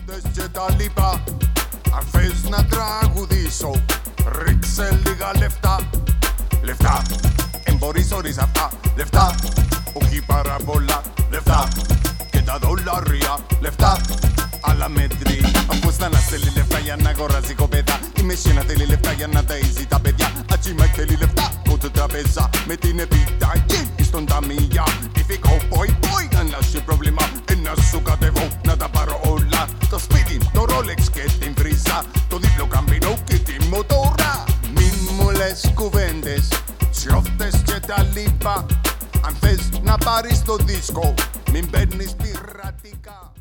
Σιώπτες και τα λοιπά. Αν θες να τραγουδήσω, ρίξε λίγα λεφτά. Λεφτά, εμπορείς χωρίς αυτά. Λεφτά, όχι πάρα πολλά. Λεφτά, και τα δολάρια. Λεφτά, αλλά μέτρη. Αφού να θέλει λεφτά για να αγοράζει κοπέδα. Η Μεσίνα θέλει λεφτά για να ταΐζει τα παιδιά. Ατσίμα θέλει λεφτά, κότσε τραπέζα. Με την επιταγή στον ταμεία. Υφικό boy, αν έχει πρόβλημα, να σου κατεβώ να τα πάρω όλα. Το σπίτι, το Rolex και την βρίζα. Το δίπλο καμπινό και τη μοτόρα. Μη μου λες κουβέντες, σιώφτες και τα λοιπά. Αν θες να πάρεις το δίσκο, μην παίρνεις πειρατικά.